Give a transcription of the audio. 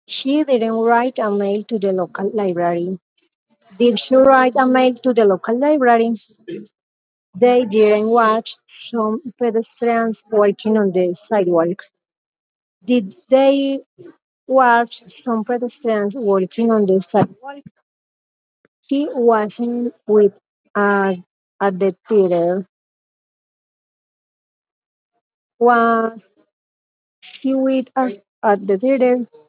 She didn't write a mail to the local library. Did she write a mail to the local library? They didn't watch some pedestrians walking on the sidewalk. Did they watch some pedestrians walking on the sidewalk? He wasn't with us at the theater. Was he with us at the theater?